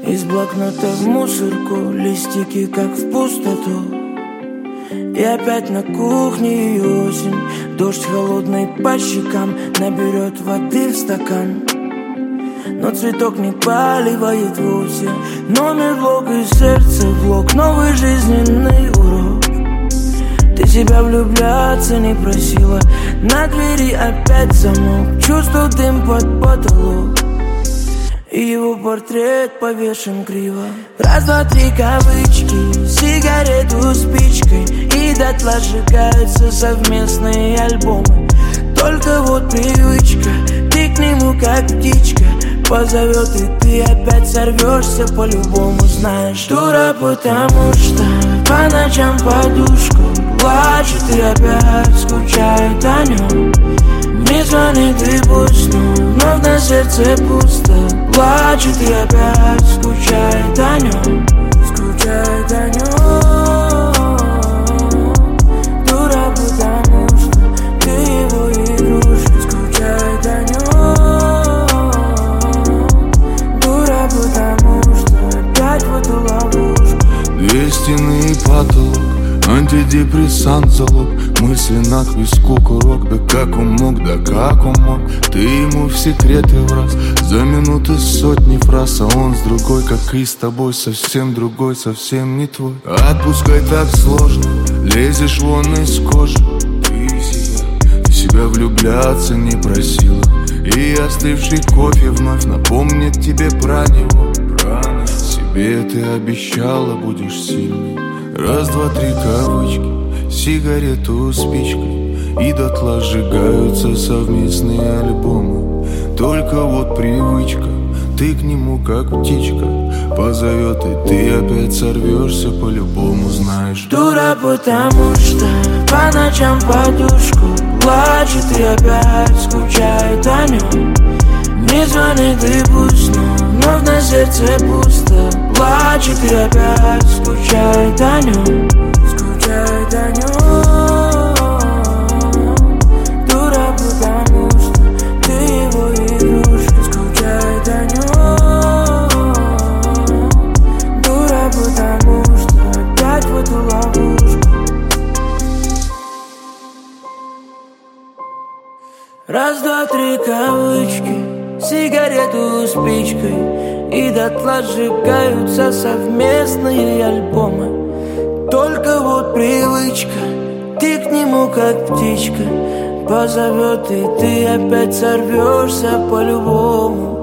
Из блокнота в мусорку, листики как в пустоту. И опять на кухне и осень. Дождь холодный по щекам наберет воды в стакан. Но цветок не поливает вовсе. Номер блок и сердце блок. Новый жизненный урок. Ты себя влюбляться не просила. На двери опять замок. Чувствую дым под потолок. И его портрет повешен криво. Раз, два, три кавычки, сигарету спичкой. И дотла сжигаются совместные альбомы. Только вот привычка, ты к нему как птичка. Позовет, и ты опять сорвешься по-любому. Знаешь, дура, потому что по ночам подушку плачет и опять скучает о нем. Не звонит и пусть, но на сердце пусто. Плачет и опять скучает о нем. Скучает о нем. Дура, потому что ты его игрушка. Скучает о нем. Дура, потому что опять в эту ловушку. Две стены и потолок, антидепрессант залог. Мысли на к виску курок. Да как он мог, да как он мог. Ты ему в секреты враз. За минуты сотни фраз. А он с другой, как и с тобой. Совсем другой, совсем не твой. Отпускай, так сложно. Лезешь вон из кожи. Ты себя влюбляться не просила. И остывший кофе вновь напомнит тебе про него. Себе ты обещала, будешь сильной. Раз, два, три кавычки, сигарету спичкой. И дотла сжигаются совместные альбомы. Только вот привычка, ты к нему как птичка. Позовет, и ты опять сорвешься по-любому. Знаешь, дура, потому что по ночам подушку плачет и опять скучает о нем. Не звонит и пусть, но вновь на сердце пусто. Плачет и опять скучает о нем. Скучает о нем. Дура, потому что ты его игрушка. Скучает о нем. Дура, потому что опять в эту ловушку. Раз, два, три кавычки, сигарету спичкой. И дотла сжигаются совместные альбомы. Только вот привычка, ты к нему как птичка. Позовет, и ты опять сорвешься по-любому.